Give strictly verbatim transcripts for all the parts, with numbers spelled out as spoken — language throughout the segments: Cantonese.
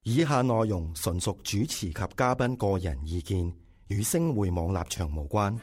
以下內容純屬主持及嘉賓個人意見，與星匯網立場無關。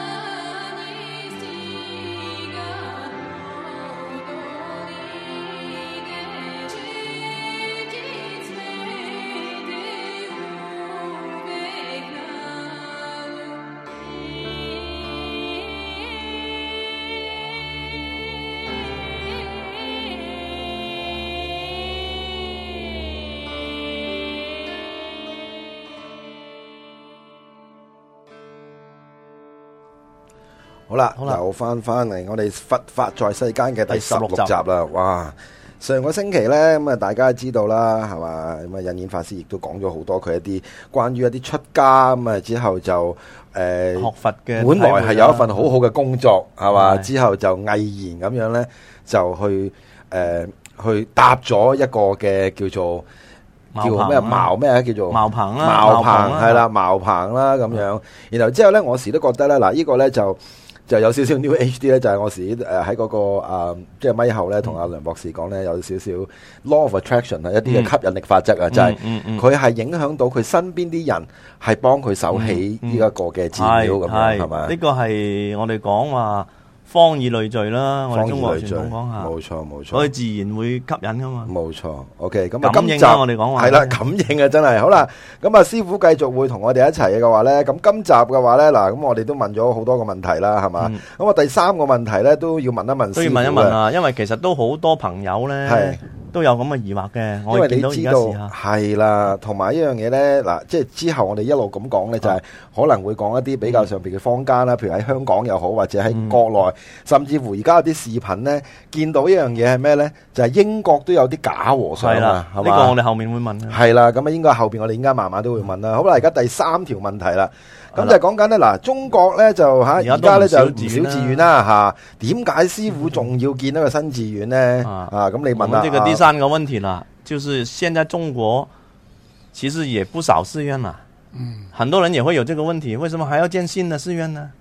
好啦，又翻翻嚟我哋佛法在世間嘅第十六集啦！哇，上個星期咧咁啊，大家知道啦，係嘛咁啊，印演法師亦都講咗好多佢一啲關於一啲出家咁啊，之後就誒、呃、 學佛嘅， 本來係有一份好好嘅工作，係嘛，之後就毅然咁樣咧就去誒、呃、去搭咗一個嘅叫做。叫咩茅咩啊？叫做茅棚啦， 茅棚係啦，茅棚啦咁樣。然後之後咧，我時都覺得咧，嗱，呢個咧就就有少少 New Age 啲咧，就係我時誒喺嗰個誒即係咪後咧，同阿梁博士講咧，有少少 Law of Attraction 啊，一啲嘅吸引力法則啊，就係佢係影響到佢身邊啲人，係幫佢守起呢一個嘅寺廟咁樣，係嘛？ 呢個係我哋講話。方以類聚啦，我哋中國傳統講下， 冇錯冇錯， 所以自然會吸引噶嘛。 冇錯 ，OK， 咁啊， 今集我哋講話係啦，感應啊，真係好啦。咁啊，師傅繼續會同我哋一齊嘅話咧，咁今集嘅話咧，嗱，咁我哋都問咗好多個問題啦，係嘛？咁啊、嗯，第三個問題咧都要問一問師傅， 都要問一問啊，因為其實都好多朋友咧。係。都有咁嘅疑惑嘅，我見到而家試下係啦，同埋一樣嘢咧，嗱，即係之後我哋一路咁講咧，就係可能會講一啲比較上邊嘅坊間啦，譬如喺香港又好，或者喺國內，嗯、甚至乎而家有啲視頻咧，見到一樣嘢係咩咧？就係、是、英國都有啲假和尚啊，係嘛？ 呢個我哋後面會問。 係啦，咁啊，應該後邊我哋應該慢慢都會問啦。好啦，而家第三條問題啦。咁就係講緊咧，嗱，中國咧就吓，而家咧就唔少寺院啦吓，點解師傅仲要建一個新寺院咧？啊，咁你問啦。 這個第三個問題啦，就是現在中國其實也不少寺院啦，嗯，很多人也會有這個問題，為什麼還要建新的寺院呢？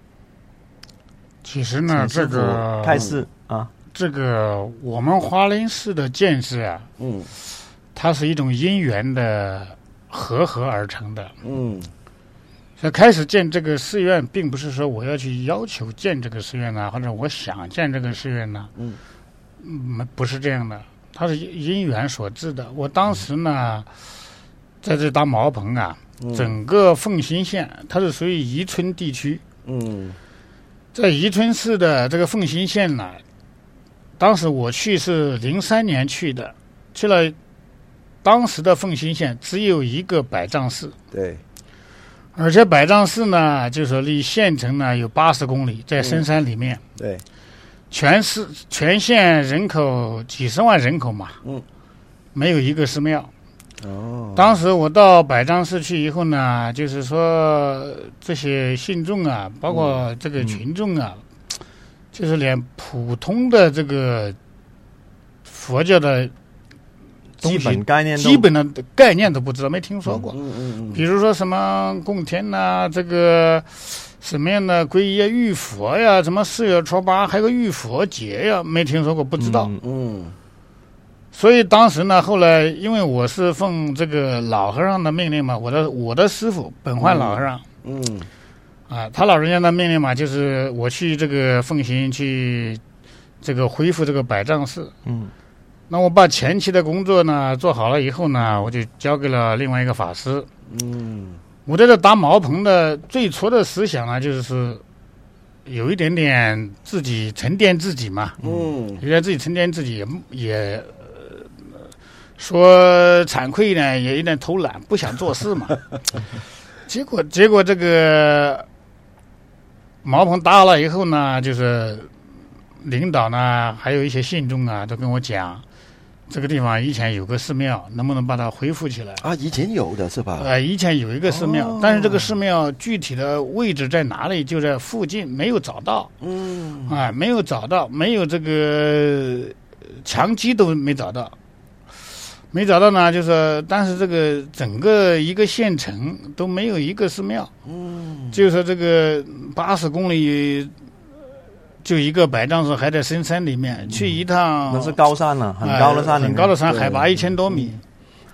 其實呢，這個開示啊， 這個我們華林寺的建設啊，嗯，它是一種因緣的合合而成的，嗯。所以開始建這個寺院，並不是說我要去要求建這個寺院啊，或者我想建這個寺院呢，嗯，嗯，不是這樣的，它是因緣所致的。我當時呢，在這搭茅棚啊，嗯、整個奉新縣它是屬於宜春地區，嗯，在宜春市的這個奉新縣呢，當時我去是零三年去的，去了，當時的奉新縣只有一個百丈寺， 對。 而且百丈寺呢，就是離縣城呢有八十公里，在深山裏面。嗯、 對， 全市全縣人口幾十萬人口嘛，嗯，沒有一個寺廟。哦，當時我到百丈寺去以後呢，就是說這些信眾啊，包括這個群眾啊，嗯、就是連普通的這個佛教的。 基本概念， 基本的概念都不知道，沒聽說過。 嗯嗯嗯。 比如說什麼供天呐、啊，這個什麼樣的皈依浴佛呀，什麼四月初八還有個浴佛節呀，沒聽說過，不知道。嗯。嗯，所以當時呢，後來因為我是奉這個老和尚的命令嘛，我的我的師父本煥老和尚。嗯。嗯啊，他老人家的命令嘛，就是我去這個奉行去，這個恢復這個百丈寺。嗯。那我把前期的工作呢做好了以後呢，我就交給了另外一個法師。嗯，我在這搭茅棚的最初的思想呢，就是有一點點自己沉澱自己嘛。嗯，有點自己沉澱自己也，也也、呃、說慚愧呢，也有點偷懶，不想做事嘛。結果結果這個茅棚搭了以後呢，就是領導呢，還有一些信眾啊，都跟我講。這個地方以前有個寺廟，能不能把它恢復起來？ 啊，以前有的是吧？ 呃，以前有一個寺廟，哦、但是這個寺廟具體的位置在哪裡？就在附近，沒有找到。嗯，啊、哎，沒有找到，沒有這個牆基都沒找到，沒找到呢，就是但是這個整個一個縣城都沒有一個寺廟。嗯，就是說這個八十公里。就一個百丈寺還在深山裏面，嗯、去一趟那是高山了，很高的山， 呃，很高的山，海拔一千多米。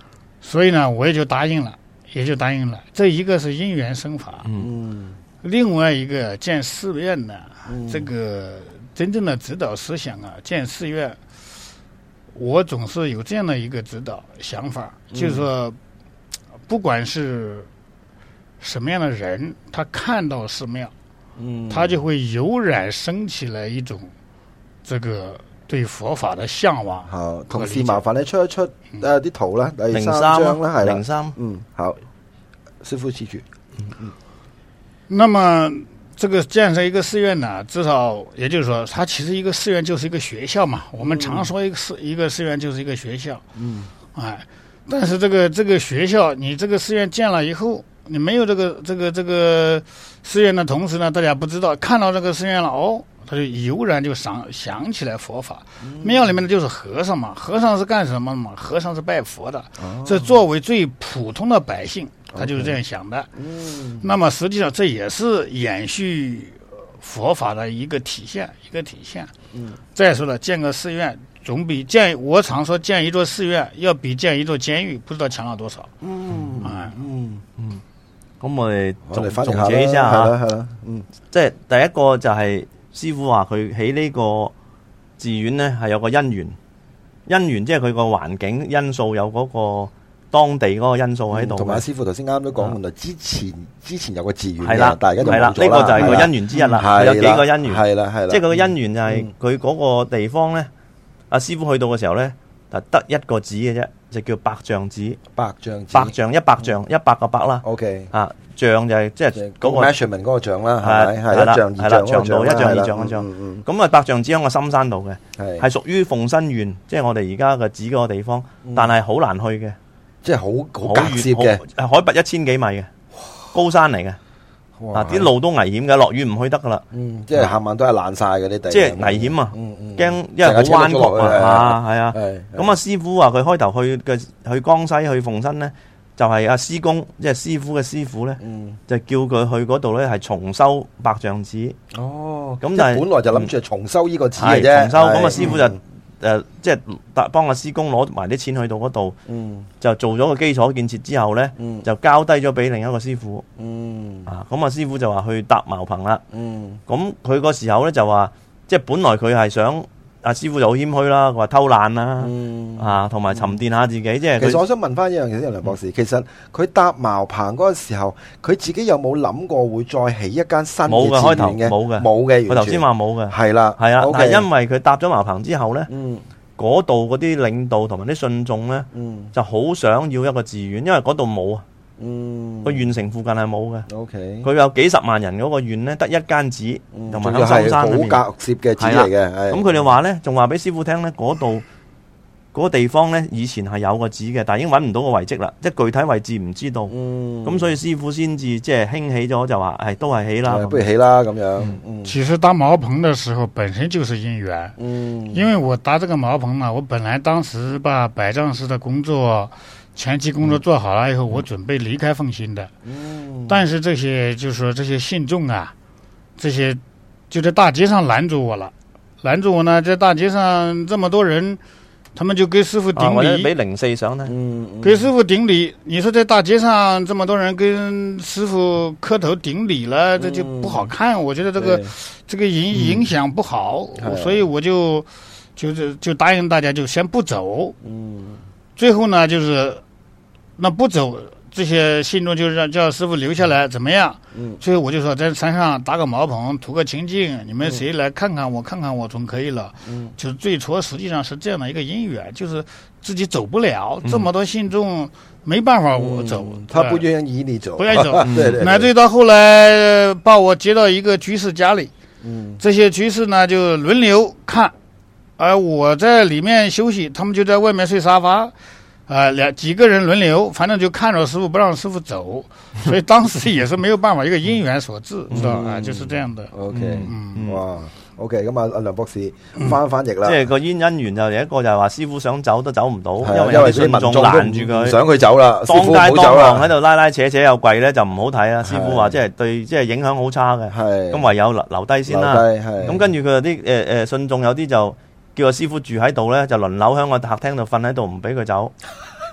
所以呢，我也就答应了，也就答应了。这一个是因缘生法， 嗯， 另外一个建寺院呢， 嗯这个真正的指导思想啊，建寺院，我总是有这样的一个指导想法， 嗯就是说，不管是什么样的人，他看到寺庙， 嗯， 他就會油然升起來一種這個對佛法的向往。 好，同時麻煩你出一出誒啲圖啦，第零三三張啦，係啦， 零三， 嗯，好，師傅記住， 那麼這個建設一個寺院呢，至少也就是說，它其實一個寺院就是一個學校嘛。我們常說一個寺一個寺院就是一個學校， 嗯， 哎，但是這個這個學校，你這個寺院建了以後，你沒有這個這個這個寺院的同時呢，大家不知道，看到這個寺院了，哦，他就油然就想想起來佛法。廟裡面的就是和尚嘛，和尚是幹什麼嘛？和尚是拜佛的。這作為最普通的百姓，他就是這樣想的。 嗯， 那麼實際上這也是延續佛法的一個體現，一個體現。 嗯， 再說了，建個寺院總比建，我常說建一座寺院要比建一座監獄不知道強了多少。 嗯， 哎， 嗯， 嗯，咁我哋我哋總翻譯下總結一下啦，係吓， 啦係啦，嗯， 即係第一個就係師傅話佢起呢個寺院咧係有個因緣，因緣即係佢個環境因素有嗰個當地嗰個因素喺度嘅。 同埋阿師傅頭先啱都講，原來之前之前有個寺院係啦嘅，但係而家就係啦， 冇咗啦呢個就係係啦個因緣之一啦。 係啦佢有幾個因緣， 係啦係啦， 即係佢個因緣就係嗯佢嗰個地方咧，阿師傅去到嘅時候咧，就得一個寺嘅啫，就叫百丈寺。 百丈寺百丈一百丈一百個百啦， ，OK， 啊丈就係即係嗰嗰個 measurement 嗰個丈啦，係咪係係啦一丈二係啦丈嗰個長度一丈係啦二丈一丈嗯嗯咁啊，百丈寺喺個深山度嘅， 嗯係係屬於鳳新縣，即係我哋而家嘅寺嗰個地方，但係好難去嘅， 即係好好好隔涉嘅， 好海拔一千幾米嘅高山嚟嘅， 哇啊啲路都危險嘅，落雨唔去得噶啦， 嗯，即係下晚都係爛晒嘅啲地， 即係危險啊， 嗯嗯， 驚因為好彎曲啊，係啊， 係咁啊師傅話佢開頭去嘅去江西去鳳新咧，就係阿師公即係師傅嘅師傅咧， 嗯， 就叫佢去嗰度咧係重修百丈寺。 哦， 咁但係即係本來就諗住係重修呢個寺係嘅啫， 重修，咁啊係師傅就誒即係幫阿師公攞埋啲錢去到嗰度， 嗯就做咗個基礎建設之後咧， 嗯就交低咗俾另一個師傅嗯啊。咁啊師傅就話去搭茅棚啦。 嗯咁佢個時候咧就話，即係本來佢係想阿師傅就好謙虛啦，佢話偷懶啦， 嗯。 啊同埋沉澱下自己，即係佢其實我想問翻一樣嘢先，梁博士。其實佢搭茅棚嗰個時候，佢自己有冇諗過會再起一間新冇嘅， 嘅開頭寺院嘅？ 冇嘅， 冇嘅。 佢頭先話冇嘅， 係啦， 係啊， OK 但係因為佢搭咗茅棚之後咧， 嗯嗰度嗰啲領導同埋啲信眾咧嗯就好想要一個寺院，因為嗰度冇啊。 嗯個縣城附近係冇嘅， ，OK， 佢有幾十萬人嗰個縣咧，得一間寺， 嗯同埋仲要係喺深山裏面。 好隔涉嘅寺嚟嘅。係咁佢哋話咧，仲話俾師傅聽咧，嗰度嗰個地方咧，以前係有個寺嘅，但係已經揾唔到個遺跡啦，即係具體位置唔知道。 嗯， 咁所以師傅先至即係興起咗，就話係都係起啦。 誒不如起啦咁樣。嗯其實搭茅棚的時候本身就是因緣， 嗯， 因為我搭這個茅棚呢，我本來當時把百丈寺的工作前期工作做好了以後，我準備離開鳳新的。 嗯但是這些就是說這些信眾啊，這些就在大街上攔住我了，攔住我呢，在大街上這麼多人，他們就給師傅啊， 頂禮， 或者俾零四相咧， 嗯嗯給師傅頂禮。你說在大街上這麼多人跟師傅磕頭頂禮了，這就不好看。我覺得這個對這個影影響不好， 嗯所以我就就是就答應大家就先不走。 嗯最後呢，就是那不走，這些信眾就讓叫師傅留下來，怎麼樣？ 嗯最後我就說在山上搭個茅棚，圖個清靜，你們誰來看看我，看看我總可以了。 嗯就是最初實際上是這樣的一個因緣，就是自己走不了，這麼多信眾沒辦法我走， 嗯他不願意你走， 不願意走對對， 乃至於到後來把我接到一個居士家裏， 嗯這些居士呢就輪流看，而我在裏面休息，他們就在外面睡沙發。啊、呃，兩幾個人輪流，反正就看着師傅，不讓師傅走，所以當時也是沒有辦法，一個因緣所致，知道啊、呃，就是這樣的。 ，OK， 嗯哇，OK，咁啊，阿梁博士翻翻譯啦， 即係個因因緣就有一個就係話師傅想走都走唔到， 係啊因為有啲信眾都攔住佢， 唔想佢走啦， 當師傅唔好街當走啦， 巷喺度拉拉扯扯又跪咧就唔好睇啦。 係師傅話即係對即係影響好差嘅， 係咁唯有留留低先啦。 留低係咁跟住佢啲誒誒信眾有啲就叫個師傅住喺度咧，就輪流喺個客廳度瞓喺度，唔俾佢走。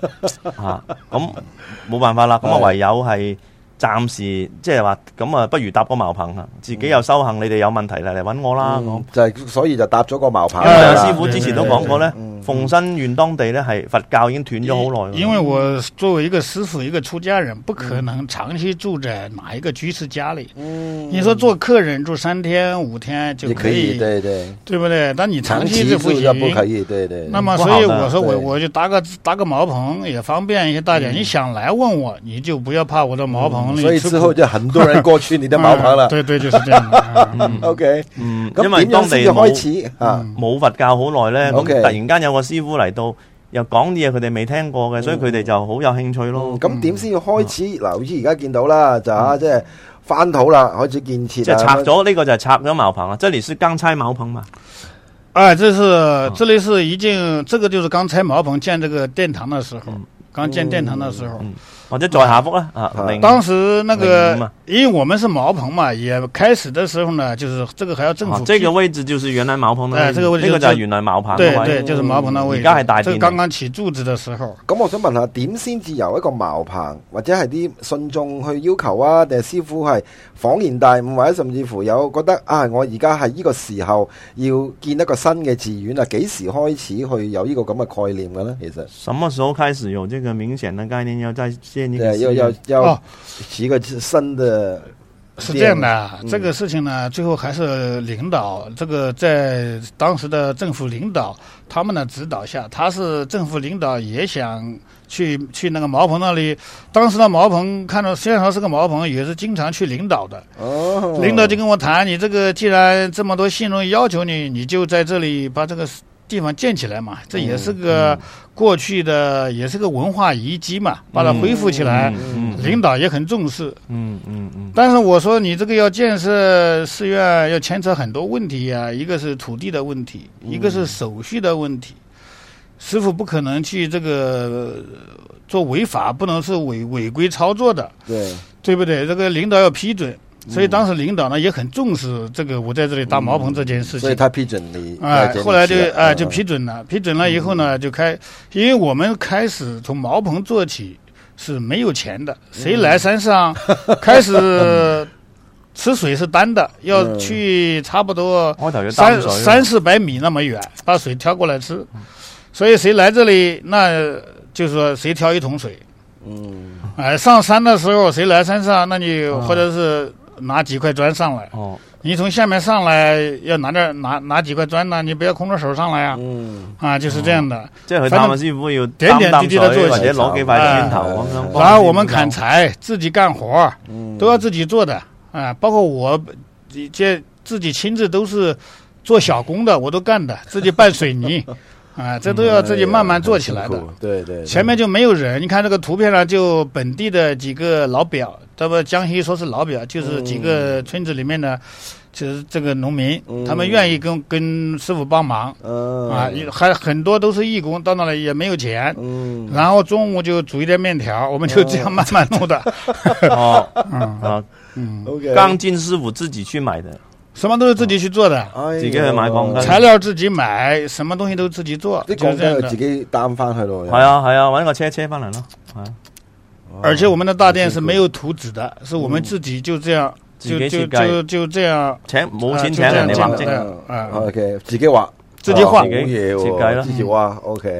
啊，咁冇辦法啦，咁啊唯有係暫時即係話咁啊，不如搭個茅棚啊，自己又修行，你哋有問題嚟嚟揾我啦。 嗯、就係所以就搭咗個茅棚。 因為師傅之前都講過咧，鳳新縣當地咧係佛教已經斷咗好耐。 因為我作為一個師傅，一個出家人，不可能長期住在哪一個居士家裏。嗯，你說做客人住三天五天就可以， 可以對對， 對不對？但你長期就不行， 長期住就不可以，對對。 那麼所以我說我我就搭個搭個茅棚也方便一些，大家你想來問我，你就不要怕我的茅棚裏。 所以之後就很多人過去你的茅棚了。 對對，就是這樣。 O K， 嗯，因為當地開始啊冇佛教好耐咧，咁突然間有個師傅嚟到，又講啲嘢佢哋未聽過嘅，所以佢哋就好有興趣咯。 咁點先要開始？嗱，好似而家見到啦，就啊，即係翻土啦，開始建設。 即係拆咗呢個就係拆咗茅棚啦。這裡是剛拆茅棚嘛？ 啊，這是這裡是已經，這個就是剛拆茅棚建這個殿堂的時候，剛建殿堂的時候。 或者再下幅啦啊！ 當時那個，因為我們是茅棚嘛，也開始的時候呢，就是這個還要政府。 這個位置就是原來茅棚的。 哎，這個位置呢個就係原來茅棚。 對對，就是茅棚的位置。 而家係大殿。 這剛剛起柱子的時候。 咁我想問下，點先至由一個茅棚，或者係啲信眾去要求啊？定係師傅係恍然大悟，或者甚至乎有覺得啊，我而家係呢個時候要建一個新嘅寺院啊？幾時開始去有呢個咁嘅概念嘅呢？其實什麼時候開始有這個明顯的概念要再建一個？ 要要要起一個新的。 是這樣的，嗯、這個事情呢，最後還是領導，這個在當時的政府領導他們的指導下，他是政府領導也想去去那個茅棚那裡，當時的茅棚看到雖然說是個茅棚，也是經常去領導的。哦，領導就跟我談，你這個既然這麼多信眾要求你，你就在這裡把這個地方建起來嘛，這也是個過去的，嗯、也是個文化遺跡嘛，把它恢復起來，嗯嗯嗯、領導也很重視。嗯嗯嗯。但是我說你這個要建設寺院，要牽扯很多問題啊，一個是土地的問題，一個是手續的問題。師傅不可能去這個做違法，不能是違違規操作的，對對不對？這個領導要批准。所以當時領導呢也很重視這個我在這裡搭茅棚這件事情， 所以他批准你， 哎，後來就哎就批准了，批准了以後呢就開，因為我們開始從茅棚做起是沒有錢的，誰來山上開始吃水是單的，要去差不多三三四百米那麼遠把水挑過來吃，所以誰來這裡那就是說誰挑一桶水，嗯，哎，上山的時候誰來山上，那你或者是拿幾塊磚上來，哦，你從下面上來要拿點拿拿幾塊磚呢，你不要空着手上來啊，嗯，啊，就是這樣的， 即係他們師傅要點點滴滴的做起， 或者攞幾塊磚頭咁樣， 然後我們砍柴，自己幹活，嗯，都要自己做的，啊，包括我這自己親自都是做小工的，我都幹的，自己拌水泥。啊，這都要自己慢慢做起來的。嗯、對, 對對，前面就沒有人。你看這個圖片上，就本地的幾個老表，這不江西說是老表，就是幾個村子裏面的，就是這個農民，嗯、他們願意跟跟師傅幫忙。嗯、啊，還很多都是義工，到那裡也沒有錢。嗯，然後中午就煮一點麵條，我們就這樣慢慢弄的。 哦，嗯啊，嗯 ，OK，鋼筋師傅自己去買的。 什麼都是自己去做的， 自己去買鋼筋， 材料自己買，什麼東西都自己做， 啲鋼筋要自己擔翻去咯。 係啊係啊，搵個車車翻嚟咯。係啊， 而且我們的大殿是沒有圖紙的，是我們自己就這樣，就就就就這樣， 請冇錢請人哋畫啫。 啊 ，OK，自己畫， 自己畫， 好嘢喎， 設計咯， 自己畫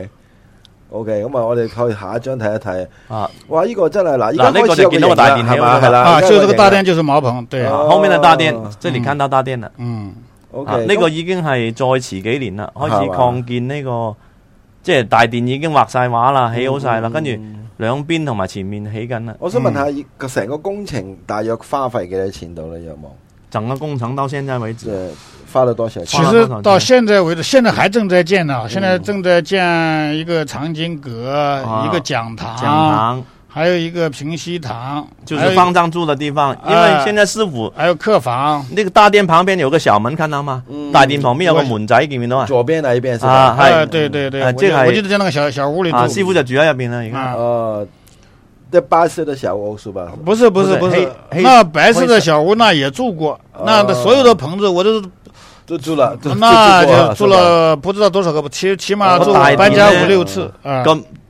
，OK。O K， 咁啊，我哋去下一張睇一睇啊！哇，呢個真係嗱，而家呢個就見到個大殿係嘛， 係啦， 啊，就這個大殿就是茅棚，對， 後面的大殿，即係你看到大殿啦。 嗯 ，O K，呢個已經係再遲幾年啦，開始擴建呢個，即係大殿已經畫晒畫啦，起好晒啦，跟住兩邊同埋前面起緊啦。 我想問下，個成個工程大約花費幾多錢到咧？有冇？ 整個工程到現在為止， 花了多少錢？ 其實到現在為止，現在還正在建呢。現在正在建一個藏經閣，一個講堂，講堂，還有一個平息堂， 就是方丈住的地方。因為現在師傅還有客房。 那個大殿旁邊有個小門，看到嗎？大殿旁邊有個門仔，見唔見到啊？ 左邊那一邊是吧？係，對對對，我記得在那個小小屋裏住。 師傅就住喺入邊啦，而家。 哦。這白色的小屋是吧？ 不是不是不是，那白色的小屋那也住過，那所有的棚子我都都住了， 那就住了不知道多少個，起起碼住搬家五六次。 咁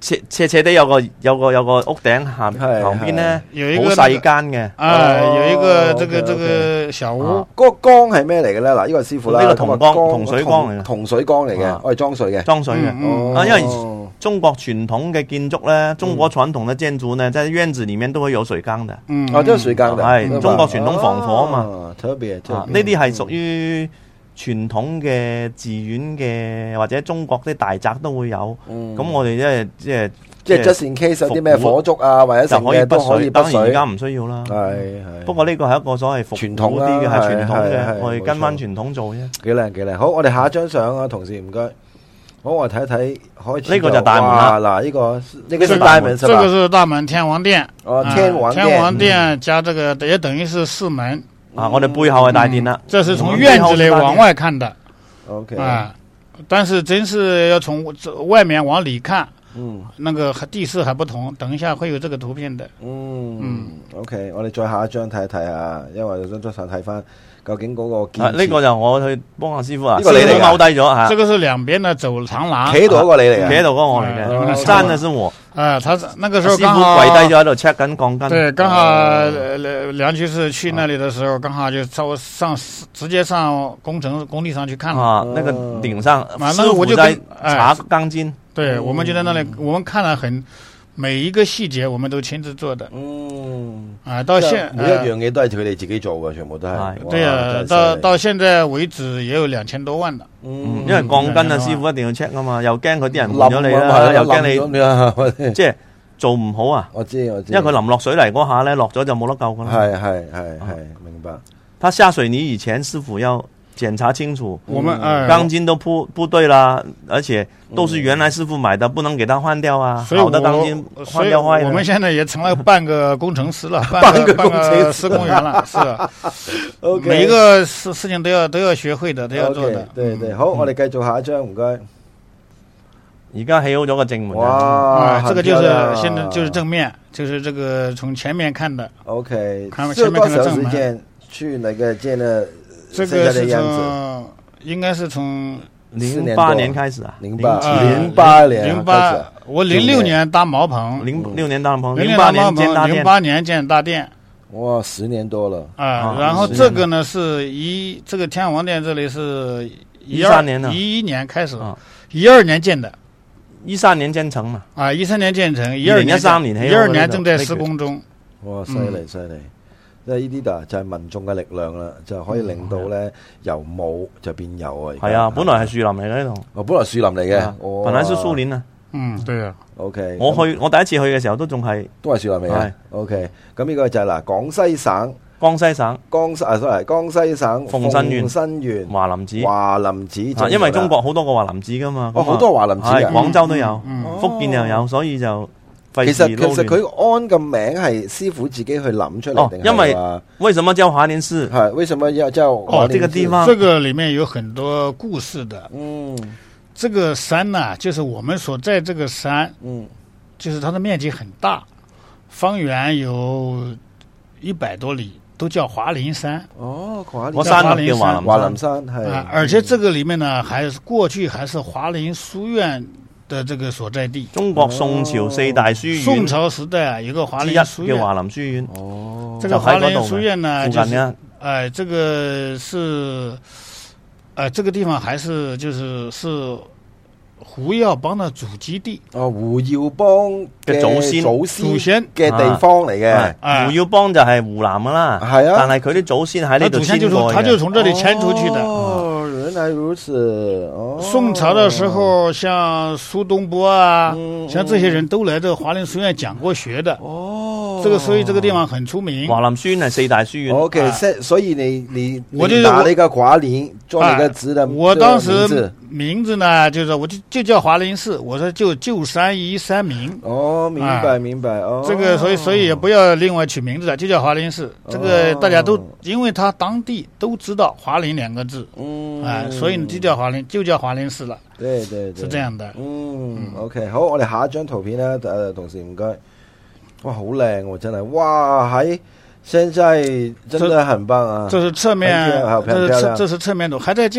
斜斜斜地有個有個有個屋頂下旁邊咧，好細間嘅， 啊，有一個這個這個小屋。 嗰個缸係咩嚟嘅咧？嗱，呢個師傅啦， 呢個銅缸銅水缸嚟嘅， 銅水缸嚟嘅，我係裝水嘅， 裝水嘅。啊，因為中國傳統嘅建築咧，中國傳統嘅建築呢，在院子裡面都會有水缸嘅。 嗯，哦，都有水缸嘅， 係中國傳統防火啊嘛。 特別， 呢啲係屬於傳統嘅寺院嘅，或者中國啲大宅都會有。咁我哋即係即係即係 just in case 有啲咩火燭啊，或者成嘅都可以不水。 當然而家唔需要啦。 係係。 不過呢個係一個所謂傳統啲嘅，係傳統嘅，我哋跟翻傳統做啫。 幾靚幾靚。好，我哋下一張相啊，同事唔該。好，我睇一睇開始。 呢個就大門啦。 嗱，呢個呢個是大門是吧？ 這個是大門天王殿。 哦，天王殿。 天王殿加這個也等於是四門。 啊，我哋背後係大殿啦。 這是從院子裏往外看的。 OK。 啊，但是真是要從外面往裏看。 嗯， 那個地勢還不同，等一下會有這個圖片的。 嗯嗯 ，OK， 我哋再下一張睇一睇下，因為我想再想睇翻究竟嗰個建設。 呢個就我去幫下師傅啊， 呢個你嚟踎低咗吓。 這個是兩邊的走長廊。 企喺度嗰個你嚟嘅， 企喺度嗰個我嚟嘅，站嘅是我。 啊，他那個時候剛好師傅跪低咗喺度 check 緊鋼筋。 對，剛好梁居士去那裡的時候，剛好就上上直接上工程工地上去看了。 啊，那個頂上， 師傅在查鋼筋。 對，我們就在那裡，我們看了很每一個細節，我們都親自做的。 嗯， 啊，到現每一樣嘢都係佢哋自己做嘅，全部都係。 對啊，到到現在為止也有兩千多萬啦。 嗯，因為鋼筋啊，師傅一定要 check 啊嘛，又驚佢啲人換咗你啦，又驚你即係做唔好啊。 我知我知， 因為佢淋落水泥嗰下咧，落咗就冇得救噶啦。 係係係係，明白。 他下水泥以前，師傅要檢查清楚， 我們鋼筋都鋪鋪對啦，而且都是原來師傅買的，不能給他換掉啊。 所以好的鋼筋換掉壞的。 我們現在也成了半個工程師了，半個工程施工員了，是。OK， 每一個事事情都要都要學會的，都要做的。 對對，好，我哋繼續下一張，唔該。 而家起好咗個正門。 哇， 這個就是現在就是正面，就是這個從前面看的。 OK， 看前面看的正門。 去那個建了。 這個是從應該是從零八年開始啊， 零八零八年， 零八我零六年搭茅棚， 零六年搭茅棚， 零八年建大殿，零八年建大殿， 哇，十年多了啊。然後這個呢是一這個天王殿這裡是一三年的， 一一年開始，一二年建的， 一三年建成嘛， 啊，一三年建成，一二年一三年， 一二年正在施工中。 哇，犀利犀利！即係呢啲就就係民眾嘅力量啦，就可以令到咧由冇就變有啊！ 係啊，本來係樹林嚟嘅呢度， 哦，本來樹林嚟嘅， 本來是樹林啊。 嗯，對啊。 OK， 我去我第一次去嘅時候都仲係都係樹林嚟嘅。OK，咁呢個就係嗱，廣西省， 江西省， 江西啊，sorry，江西省鳳新縣， 鳳新縣華林寺， 華林寺， 因為中國好多個華林寺噶嘛， 哦，好多華林寺啊， 廣州都有，福建又有，所以就。 其實其實佢安個名係師傅自己去諗出嚟定係？ 因為為什麼叫華林寺？ 係為什麼要叫哦？這個地方， 這個裏面有很多故事的。 嗯， 這個山呢，就是我們所在這個山， 嗯， 就是它的面積很大，方圓有一百多里，都叫華林山。 哦，華林山叫華林山， 華林山係。 啊，而且這個裏面呢，還是過去還是華林書院的這個所在地。 中國宋朝四大書院， 宋朝時代啊，有個華林書院， 叫華林書院。 哦， 這個華林書院呢，就是哎、 呃，這個是，呃，這個地方還是就是是胡耀邦的祖基地。 哦，胡耀邦嘅祖先祖祖先嘅地方嚟嘅。 啊、胡耀邦就係湖南噶啦， 係啊， 但係佢啲祖先喺呢度遷過嘅， 他就從這裡遷出去的。 哦，原來如此。哦， 宋朝的時候，像蘇東坡啊， 嗯、 像這些人都來這個華林書院講過學的。 哦， 這個所以這個地方很出名。 華林書院係四大書院。 O K，所以你你我就拿那個華林做那個字的， 我當時名字呢，就是我就就叫華林寺，我說就舊山移山名。 哦，明白明白。哦， 這個所以所以也不要另外取名字了，就叫華林寺。這個大家都因為他當地都知道華林兩個字， 嗯， 啊，所以你就叫華林就叫華林寺了。 對對對， 是這樣的。 嗯 ，O K， 好，我哋下一張圖片啦，誒，同事唔該。哇，好靚喎，真係，哇，喺現在真的很棒啊！ 這是側面， 這是側這是側面圖，還在建。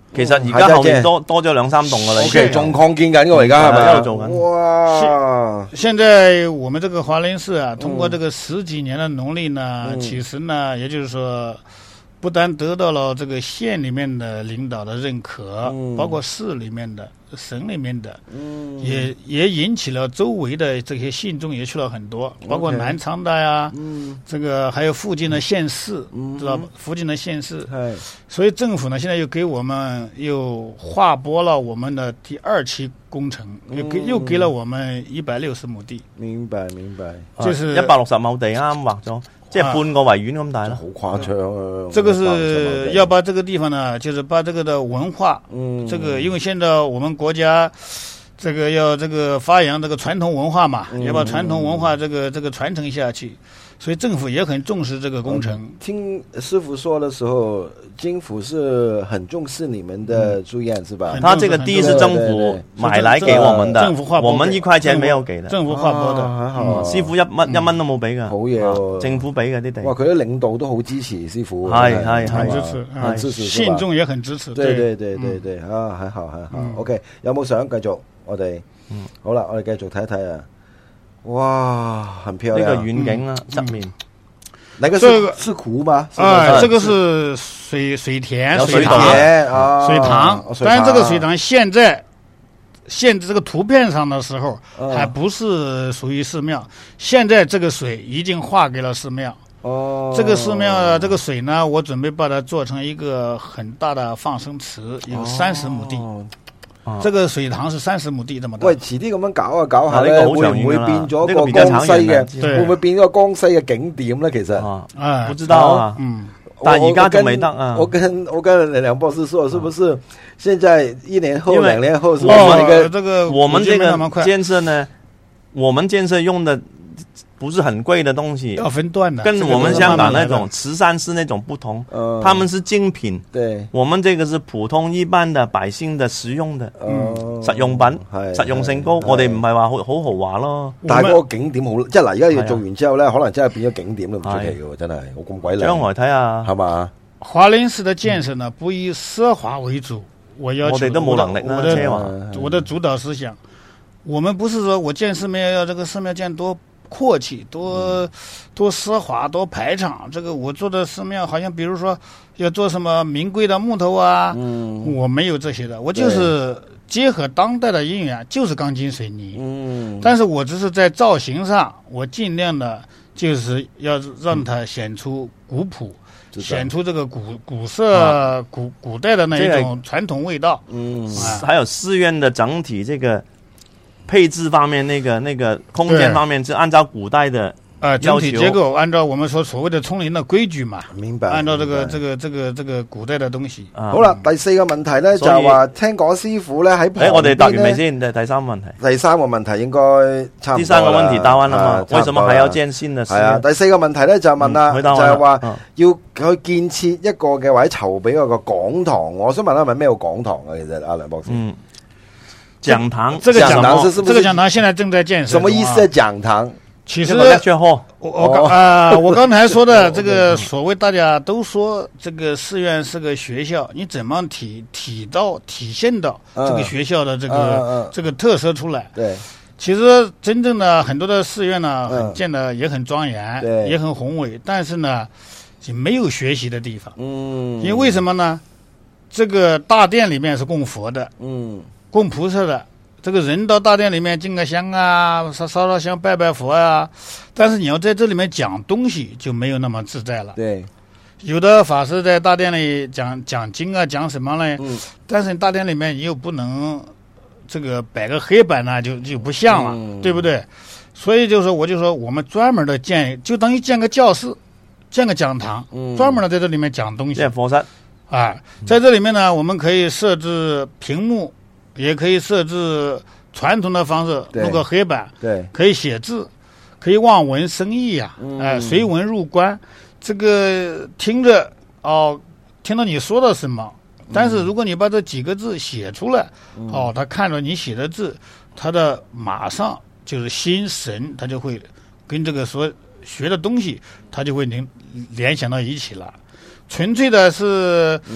其實而家後面多多咗兩三棟噶啦。 O K， 仲擴建緊嘅而家係咪？ 一路做緊。 哇！ 現在我們這個華林寺啊，通過這個十幾年的努力呢，嗯、其實呢，也就是說，不但得到了這個縣裏面的領導的認可，嗯、包括市裏面的、省裏面的，嗯、也也引起了周圍的這些信眾也去了很多，包括南昌的呀，嗯、這個還有附近的縣市，嗯、知道吧？附近的縣市，嗯、所以政府呢，現在又給我們又劃撥了我們的第二期工程，嗯、又給又給了我們一百六十畝地。 明白明白， 就是一百六十畝地啱啱劃咗。即係半個維園咁大啦， 好誇張啊！ 這個是要把這個地方呢，就是把這個的文化，嗯，這個因為現在我們國家，這個要這個發揚這個傳統文化嘛，嗯、要把傳統文化這個這個傳承下去，所以政府也很重視這個工程。 嗯、聽師傅說的時候，政府是很重視你們的住院，嗯、是吧？ 他這個地是政府買來給我們的， 政府劃撥， 我們一塊錢沒有給的， 政府劃撥的， 啊嗯、 師傅一蚊一蚊都冇俾噶， 好嘢、哦啊，政府俾嘅啲地。 哇，佢啲領導都好支持師傅， 係係係支持， 很支持， 信眾也很支持。 對對對對對，啊，很好很好。 嗯、 OK， 有冇想繼續？我哋，嗯、好啦，我哋繼續睇一睇啊。哇，很漂亮， 呢個遠景啦，側、嗯、面。 那個是這個是湖嗎？ 啊，這個是水水田、 水塘、 啊、 水塘。但是這個水塘現在現在這個圖片上的時候，還不是屬於寺廟。現在這個水已經劃給了寺廟。哦，這個寺廟這個水呢，我準備把它做成一個很大的放生池，有三十畝地。哦這個水塘是三十畝地這麼大。 喂，遲啲咁樣搞啊搞下咧，會唔會變咗個江西嘅？會唔會變咗個江西嘅景點咧？其實， 啊，不知道啊。嗯，但而家仲未得啊。 我跟我跟梁博士說，是不是現在一年後、兩年後，是不是這個我們這個建設呢？我們建設用的不是很貴的東西， 要分段的， 跟我們香港那種慈善寺那種不同。 嗯， 他們是精品， 對， 我們這個是普通一般的百姓的實用的，嗯，實用品，實用性高。我哋唔係話好好豪華咯， 但係嗰個景點好，即係嗱，而家要做完之後咧，可能真係變咗景點都唔出奇嘅，真係我咁鬼靚。 將來睇下， 係嘛？ 華林寺的建設呢，不以奢華為主，我要求我哋都冇能力啦， 我的我的主導思想，我們不是說我建寺廟要這個寺廟建多闊氣，多多奢華，多排場。這個我做的寺廟好像比如說要做什麼名貴的木頭啊，嗯，我沒有這些的，我就是結合當代的因緣，就是鋼筋水泥，嗯，但是我只是在造型上，我盡量的就是要讓它顯出古樸，嗯、顯出這個古古色、啊、古古代的那一種傳統味道， 嗯，啊、還有寺院的整體這個配置方面，那個那個空間方面是按照古代的呃整體結構，按照我們說所謂的叢林的規矩嘛， 明白？ 按照這個這個這個這個古代的東西。 嗯、好啦，第四個問題咧就係話，聽講師傅咧喺旁邊咧， 我哋答完未先？第三個問題， 第三個問題應該差唔多啦。 第三個問題答完了嘛？啊、為什麼還要建新的？ 係啊，第四個問題咧就問啦，嗯、就係話要去建設一個嘅或者籌備一個講堂。我想問下，係咪咩叫講堂啊？其實阿梁博士。嗯講堂， 這個講堂是是不是？這個講堂現在正在建設。 什麼意思？講堂？ 其實我我啊，我剛才說的這個所謂大家都說這個寺院是個學校，你怎麼體體到體現到這個學校的這個這個特色出來？對，其實真正的很多的寺院呢，很建得也很莊嚴，也很宏偉，但是呢，就沒有學習的地方。嗯，因為為什麼呢？這個大殿裏面是供佛的。嗯。供菩薩的，這個人到大殿裏面敬個香啊，燒燒燒香拜拜佛啊，但是你要在這裏面講東西就沒有那麼自在了。對，有的法師在大殿裏講講經啊，講什麼呢？嗯，但是你大殿裏面你又不能這個擺個黑板呢，就就不像了，嗯、對不對？所以就是說，我就說我們專門的建，就等於建個教室，建個講堂，嗯、專門的在這裏面講東西。 建佛山啊，在這裏面呢，我們可以設置屏幕。也可以設置傳統的方式，弄個黑板，對，可以寫字，可以望文生義呀、啊，哎、嗯，隨文入觀，這個聽着哦，聽到你說的什麼，但是如果你把這幾個字寫出來，嗯、哦，他看着你寫的字，他的馬上就是心神，他就會跟這個所學的東西，他就會聯聯想到一起了。純粹的是，嗯。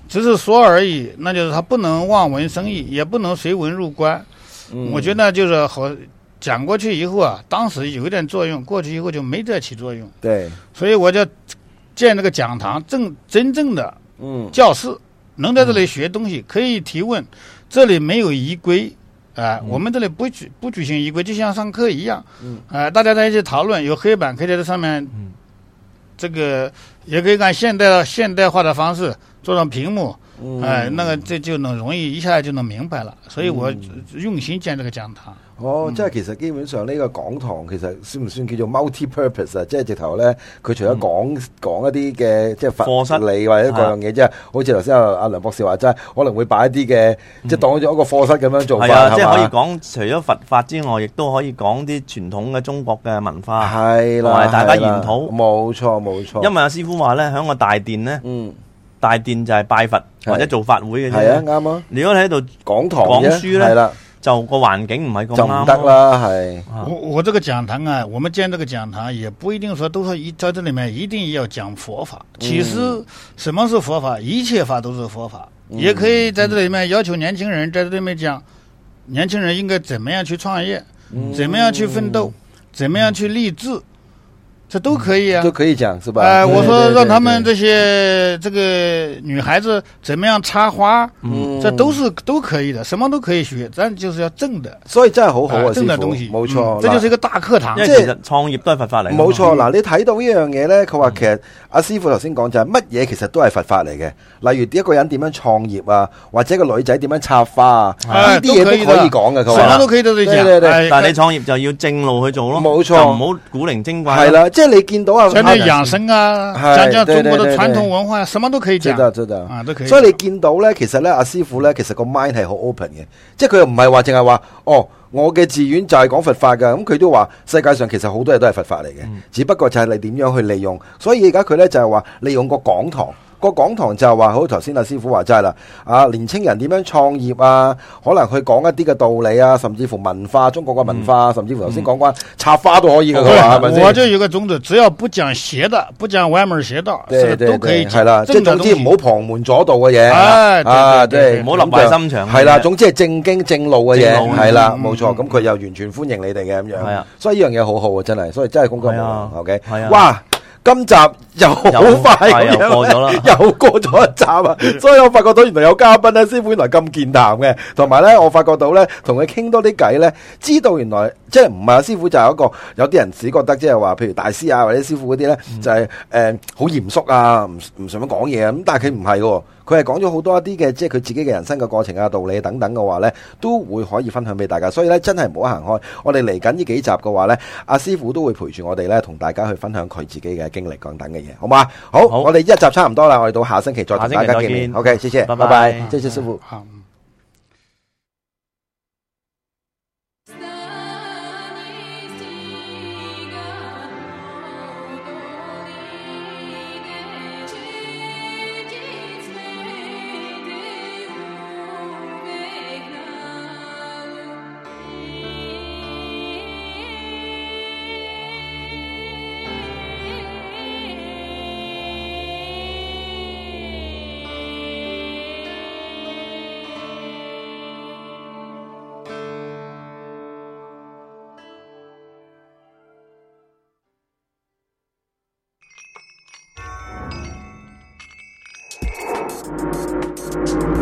只是说而已，那就是他不能望文生义，也不能随文入官。 嗯、 我觉得就是好讲过去以后啊，当时有点作用，过去以后就没再起作用。 对， 所以我就建那个讲堂，正真正的嗯教室，能在这里学东西，可以提问。这里没有仪规。啊、呃嗯，我们这里不举不举行仪规，就像上课一样。嗯，啊、呃，大家在一起讨论，有黑板可以在这上面，嗯，这个也可以按现代现代化的方式做上屏幕，嗯，哎、呃，那个这就能容易一下就能明白了。所以我用心建这个講堂。 哦，即係其實基本上呢個講堂其實算唔算叫做 multi-purpose 啊？即係直頭咧，佢除咗講、嗯、講一啲嘅即係佛理或者各樣嘢，即係好似頭先阿阿梁博士話齋，可能會擺一啲嘅，即係當咗一個課室咁樣做法，係啊， 即係可以講除咗佛法之外，亦都可以講啲傳統嘅中國嘅文化， 係啦， 同埋大家研討。 冇錯冇錯。 因為阿師傅話咧，喺個大殿咧，嗯，大殿就係拜佛或者做法會嘅啫。 係啊，啱啊。 如果你喺度講堂講書咧， 係啦。 就個環境唔係咁啱， 就唔得啦，係。 我我這個講堂啊，我們建這個講堂也不一定說都是一在這裏面一定要講佛法。其實什麼是佛法？一切法都是佛法。嗯、也可以在這裏面要求年輕人在這裏面講，年輕人應該怎麼樣去創業，嗯、怎麼樣去奮鬥，怎麼樣去勵志。這都可以啊， 都可以講是吧？ 哎、呃，我說讓他們這些這個女孩子怎麼樣插花，嗯，這都是都可以的，什麼都可以學，但就是要正的。 所以真係好好啊， 正的東西， 冇錯、 嗯，這就是一個大課堂。 因為其實創業都係佛法嚟。 冇錯，嗱，你睇到呢樣嘢咧，佢話其實阿師傅頭先講就係乜嘢其實都係佛法嚟嘅，例如一個人點樣創業啊，或者個女仔點樣插花啊，呢啲嘢都可以講嘅。佢話什麼都可以都可以講，對對對， 但係你創業就要正路去做咯， 冇錯， 就唔好古靈精怪。 係啦。即係你見到啊， 講講養生啊，講講中國的傳統文化，什麼都可以講， 知道知道啊，都可以。 所以你見到咧，其實咧，阿師傅咧，其實個 mind 係好 open 嘅，即係佢又唔係話淨係話，哦，我嘅寺院就係講佛法噶，咁佢都話世界上其實好多嘢都係佛法嚟嘅，嗯，只不過就係你點樣去利用。所以而家佢咧就係話利用個講堂。個講堂就係話，好頭先阿師傅話齋啦，啊年青人點樣創業啊，可能去講一啲嘅道理啊，甚至乎文化，中國嘅文化，嗯、甚至乎頭先講關插花都可以嘅，佢話係咪先？ 我就有個宗旨，只要不講邪的，不講歪門邪道， 對對都可以係啦，即係總之唔好旁門左道嘅嘢， 啊， 啊，對， 唔好立壞心腸， 係啦，總之係正經正路嘅嘢，係啦，冇錯，咁佢又完全歡迎你哋嘅咁樣，係啊，所以呢樣嘢好好啊，真係，所以真係功德無量 ，OK，哇！今集又好快咁樣，又過咗啦，又過咗一集啊！所以我發覺到原來有嘉賓咧，師傅原來咁健談嘅，同埋咧我發覺到咧，同佢傾多啲偈咧，知道原來即係唔係阿師傅就係一個有啲人只覺得即係話，譬如大師啊或者師傅嗰啲咧，就係誒好嚴肅啊，唔唔想咁講嘢啊，咁但係佢唔係喎。佢係講咗好多一啲嘅，即係佢自己嘅人生嘅過程啊、道理等等嘅話咧，都會可以分享俾大家。所以咧，真係唔好行開。我哋嚟緊呢幾集嘅話咧，阿師傅都會陪住我哋咧，同大家去分享佢自己嘅經歷等等嘅嘢，好嘛？好，好，我哋一集差唔多啦，我哋到下星期再同大家見面。OK，謝謝，拜拜，謝謝師傅。好。Thank you.